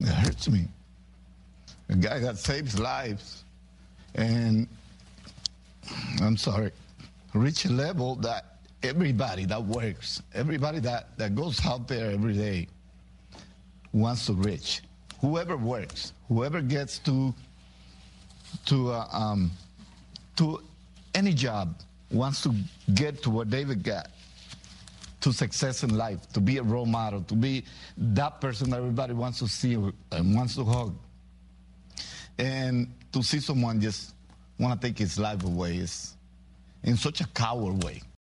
It hurts me. A guy that saves lives, and I'm sorry, reach a level that everybody that works, everybody that goes out there every day wants to reach. Whoever works, whoever gets to any job wants to get to what David got, to success in life, to be a role model, to be that person that everybody wants to see and wants to hug. And to see someone just want to take his life away is in such a coward way.